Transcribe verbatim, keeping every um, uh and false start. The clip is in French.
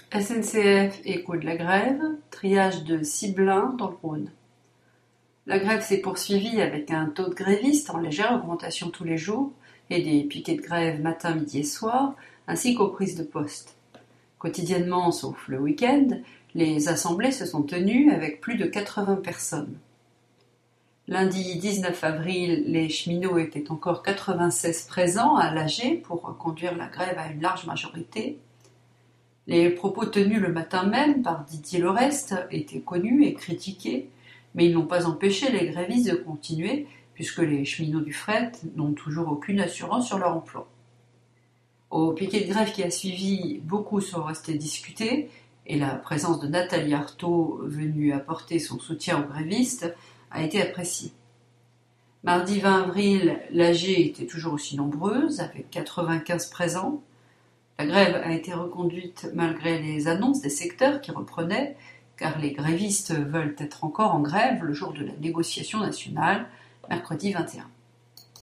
S N C F écho de la grève, triage de Ciblin dans le Rhône. La grève s'est poursuivie avec un taux de grévistes en légère augmentation tous les jours et des piquets de grève matin, midi et soir, ainsi qu'aux prises de poste. Quotidiennement, sauf le week-end, les assemblées se sont tenues avec plus de quatre-vingts personnes. Lundi dix-neuf avril, les cheminots étaient encore quatre-vingt-seize présents à l'A G pour conduire la grève à une large majorité. Les propos tenus le matin même par Didier Lorest étaient connus et critiqués, mais ils n'ont pas empêché les grévistes de continuer, puisque les cheminots du fret n'ont toujours aucune assurance sur leur emploi. Au piquet de grève qui a suivi, beaucoup sont restés discutés, et la présence de Nathalie Arthaud, venue apporter son soutien aux grévistes, a été appréciée. Mardi vingt avril, l'A G était toujours aussi nombreuse, avec quatre-vingt-quinze présents. La grève a été reconduite malgré les annonces des secteurs qui reprenaient, car les grévistes veulent être encore en grève le jour de la négociation nationale, mercredi vingt et un.